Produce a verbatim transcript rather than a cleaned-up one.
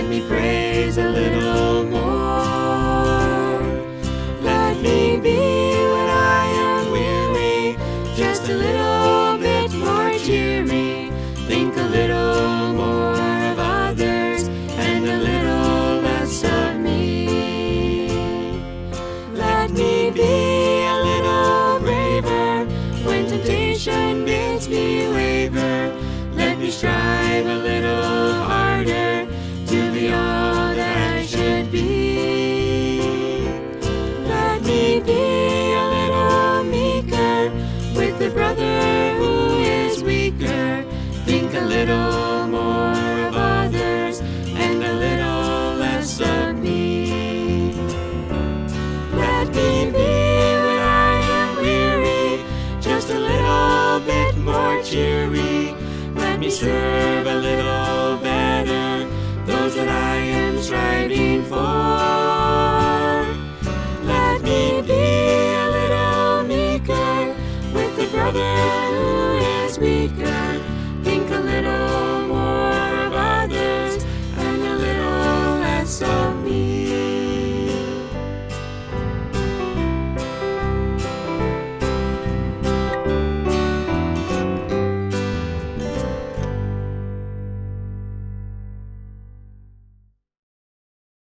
me praise a little more. Let me be when I am weary, just a little bit more cheery. Think a little more of others and a little less of me. Let me be a little braver when temptation bids me waver. Let me strive a little harder to be all that I should be. Let me be a little meeker with the brother who is weaker. Think a little more of others and a little less of me. Let me be when I am weary, just a little bit more cheery. Let me serve a little better those that I am striving for.